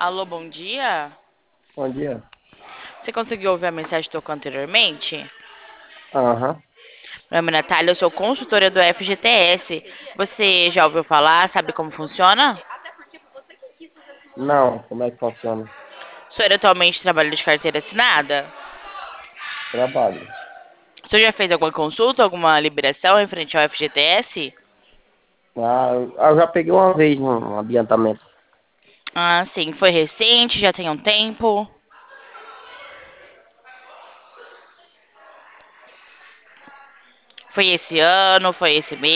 Alô, bom dia. Bom dia. Você conseguiu ouvir a mensagem que tocou anteriormente? Aham. Meu nome é Natália, eu sou consultora do FGTS. Você já ouviu falar? Sabe como funciona? Não, como é que funciona? O senhor atualmente trabalha de carteira assinada? Trabalho. O senhor já fez alguma consulta, alguma liberação em frente ao FGTS? Eu já peguei uma vez um adiantamento. Ah, sim. Foi recente? Já tem um tempo? Foi esse ano? Foi esse mês?